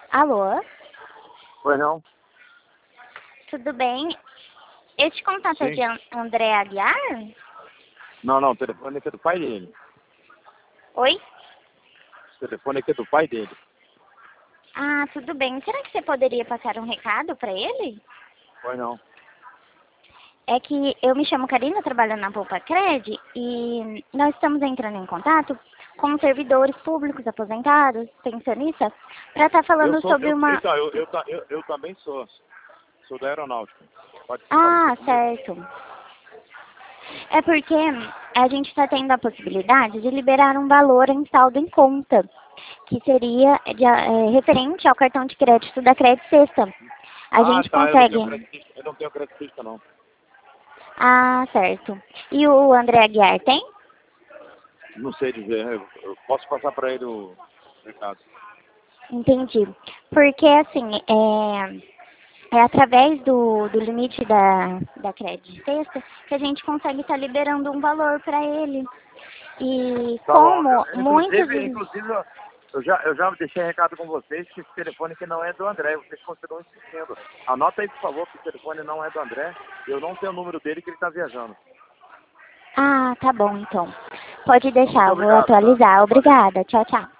Alô? Pois não? Tudo bem? Este contato é Sim. de André Aguiar? Não, o telefone aqui é do pai dele. Oi? O telefone aqui é do pai dele. Ah, tudo bem. Será que você poderia passar um recado para ele? Pois não. É que eu me chamo Karina, trabalho na Poupa Cred e nós estamos entrando em contato com servidores públicos aposentados, pensionistas, para estar falando sobre uma... Então, eu também sou. Sou da aeronáutica. Pode Ah, parecer comigo? certo. É porque a gente está tendo a possibilidade de liberar um valor em saldo em conta, que seria referente ao cartão de crédito da Credit Sexta. A Ah, gente tá. consegue... Eu não tenho creditista, não. Ah, certo. E o André Aguiar tem? Não sei dizer. Eu posso passar para ele o recado. Entendi. Porque, assim, é através do limite da Credit Sexta que a gente consegue estar liberando um valor para ele. E Tá bom. como muitos... Inclusive, eu já deixei recado com vocês que esse telefone aqui não é do André. Vocês continuam insistindo. Anota aí, por favor, que o telefone não é do André. Eu não tenho o número dele, que ele está viajando. Ah, tá bom, então. Pode deixar, Muito eu vou obrigado, tá? atualizar. Valeu. Obrigada. Tchau, tchau.